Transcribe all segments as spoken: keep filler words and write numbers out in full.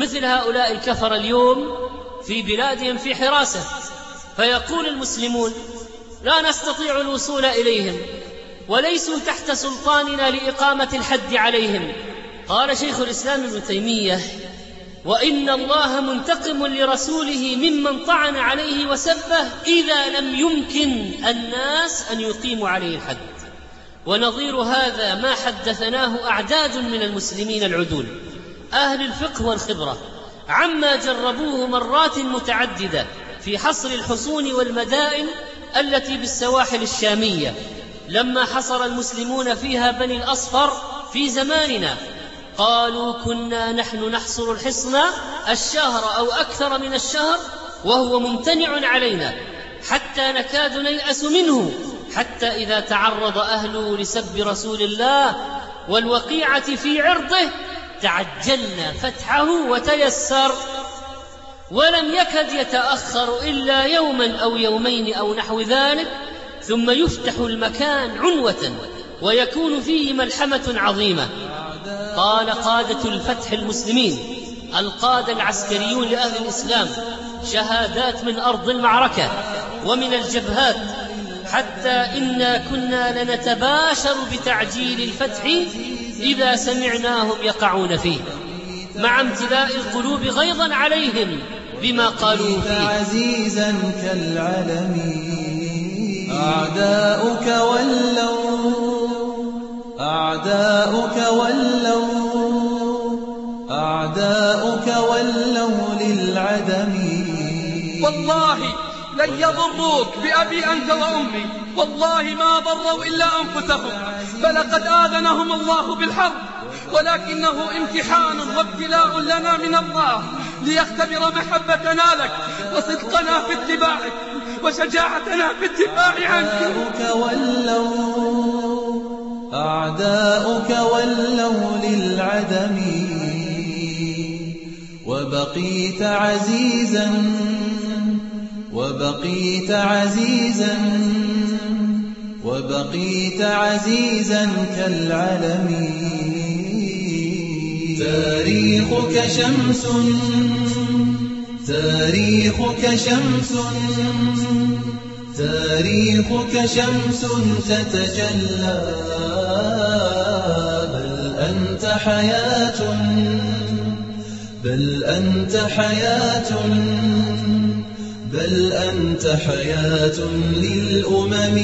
مثل هؤلاء الكفر اليوم في بلادهم في حراسة، فيقول المسلمون لا نستطيع الوصول إليهم وليسوا تحت سلطاننا لإقامة الحد عليهم. قال شيخ الإسلام ابن تيمية: وإن الله منتقم لرسوله ممن طعن عليه وسبه إذا لم يمكن الناس أن يقيموا عليه الحد. ونظير هذا ما حدثناه أعداد من المسلمين العدول أهل الفقه والخبرة عما جربوه مرات متعددة في حصر الحصون والمدائن التي بالسواحل الشامية، لما حصر المسلمون فيها بني الأصفر في زماننا قالوا كنا نحن نحصر الحصن الشهر أو أكثر من الشهر وهو ممتنع علينا حتى نكاد نيأس منه، حتى إذا تعرض أهله لسب رسول الله والوقيعة في عرضه تعجلنا فتحه وتيسر، ولم يكد يتأخر إلا يوما أو يومين أو نحو ذلك، ثم يفتح المكان عنوة ويكون فيه ملحمة عظيمة. قال قادة الفتح المسلمين القادة العسكريون لأهل الإسلام شهادات من أرض المعركة ومن الجبهات، حتى إنا كنا لنتباشر بتعجيل الفتح إذا سمعناهم يقعون فيه، مع امتلاء القلوب غيظا عليهم بما قالوا فيه. عزيزا كالعلم أعداؤك ولوا أعداؤك ولوا أعداؤك ولوا للعدم. والله لن يضروك بأبي أنت وأمي، والله ما ضروا إلا أنفسهم، فلقد آذنهم الله بالحرب، ولكنه امتحان وابتلاء لنا من الله ليختبر محبتنا لك وصدقنا في اتباعك وشجاعتنا في الدفاع عنك. أعداؤك ولوا أعداؤك ولوا للعدم، وبقيت عزيزا وبقيت عزيزا وبقيت عزيزا كالعلم. تاريخك شمس تاريخك شمس تاريخك شمس تتجلى، بل أنت حياة بل أنت حياة بل أنت حياة للأمم.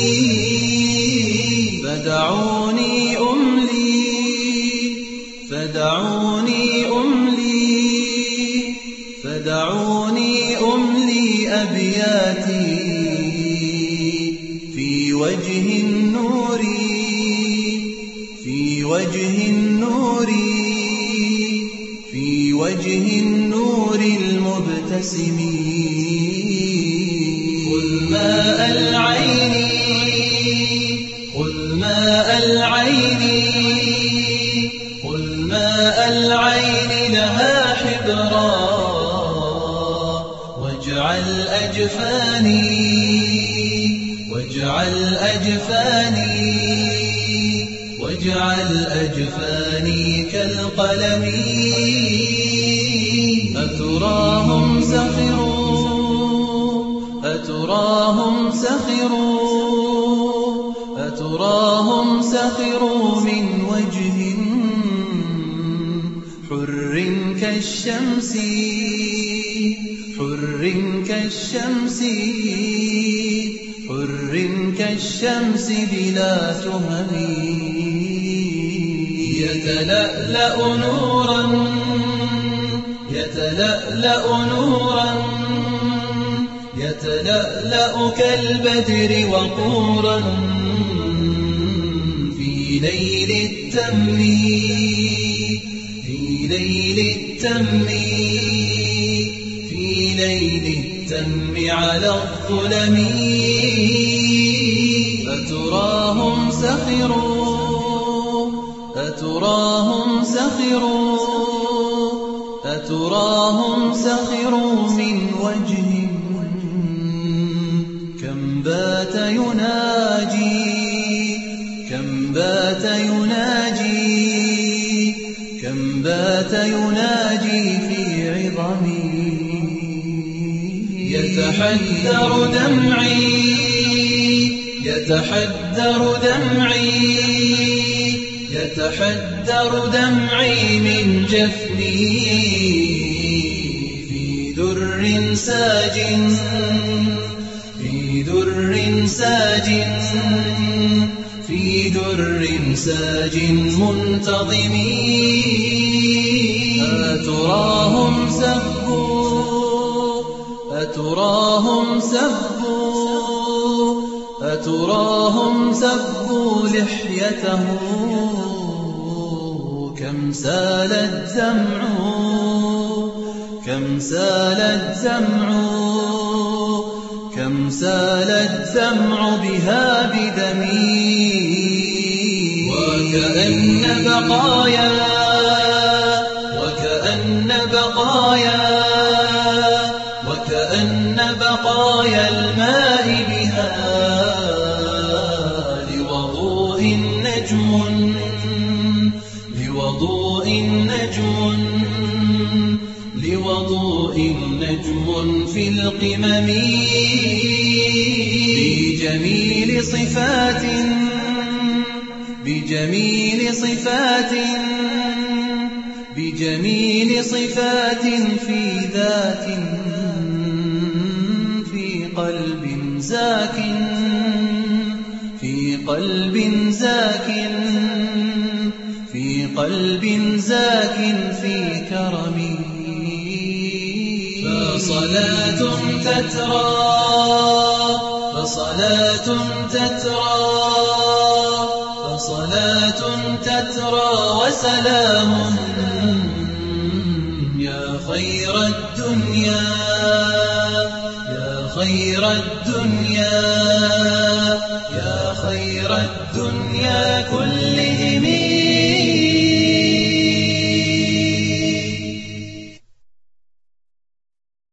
فدعوني أملي فدعوني أملي فدعوني أملي أبياتي في وجه النور في وجه النور في وجه النور المبتسم. خذ ماء العين خذ ماء العين خذ ماء العين لها حبرا، واجعل أجفاني واجعل أجفاني واجعل أجفاني كالقلم. أتراهم سخروا أتراهم سخروا أتراهم سخروا من وجه حر كالشمس حر كالشمس حر كالشمس بلا تهم. يتلألأ نورا يتلألأ نورا يتلألأ كالبدر وقورا في ليل التم في ليل التم في ليل التم على الظلم. أتراهم سخروا أتراهم سخروا أتراهم سخروا من وجه كم بات يناجي كم بات يناجي كم بات يناجي في يتحدر دمعي يتحدر دمعي يتحدر دمعي من جفني في در ساج في در ساج في در ساج منتظم أتراهم سبوا أتراهم سبوا أتراهم سبوا لحيته كم سال الدمع كم سال الدمع كم سال الدمع بها بدمي وكأن بقايا وكأن بقايا وكأن بقايا الماء بها لوضوء نجم لوضوء نجم لوضوء نجم في القمم بجميل صفات بجميل صفات بجميل صفات في ذات في قلب زاك في قلب زاك في قلب زاك في كرمي فصلاة تترى فصلاة تترى فصلاة تترى وسلام يا خير الدنيا يا خير الدنيا يا خير الدنيا كلهم